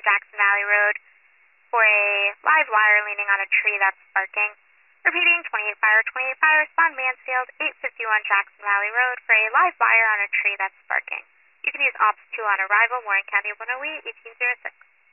Jackson Valley Road for a live wire leaning on a tree that's sparking. Repeating, 28 fire, respond Mansfield, 851 Jackson Valley Road for a live wire on a tree that's sparking. You can use Ops 2 on arrival, Warren County 108, 1806.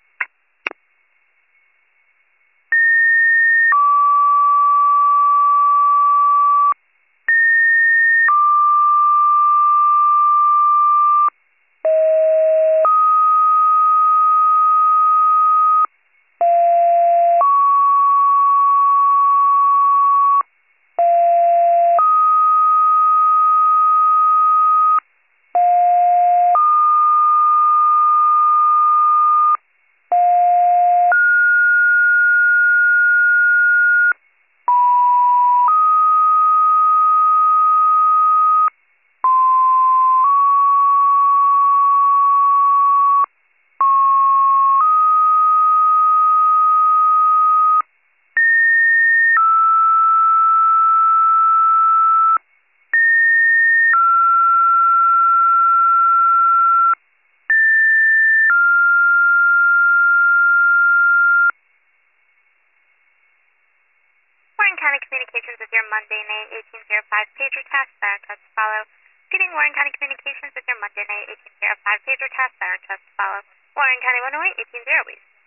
Warren County Communications with your Monday night 1805 pager task, siren test to follow. Repeating, Warren County Communications with your Monday night 1805 pager task, siren test to follow. Warren County 108, 1808.